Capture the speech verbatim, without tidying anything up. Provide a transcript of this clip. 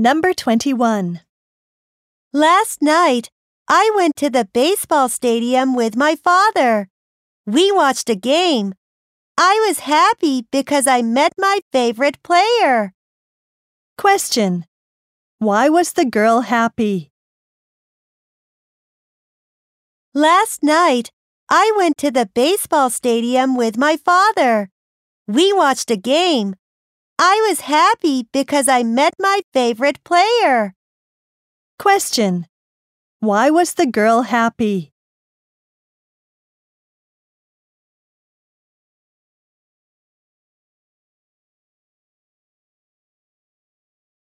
Number twenty-one. Last night, I went to the baseball stadium with my father. We watched a game. I was happy because I met my favorite player. Question. Why was the girl happy? Last night, I went to the baseball stadium with my father. We watched a game. I was happy because I met my favorite player. Question. Why was the girl happy?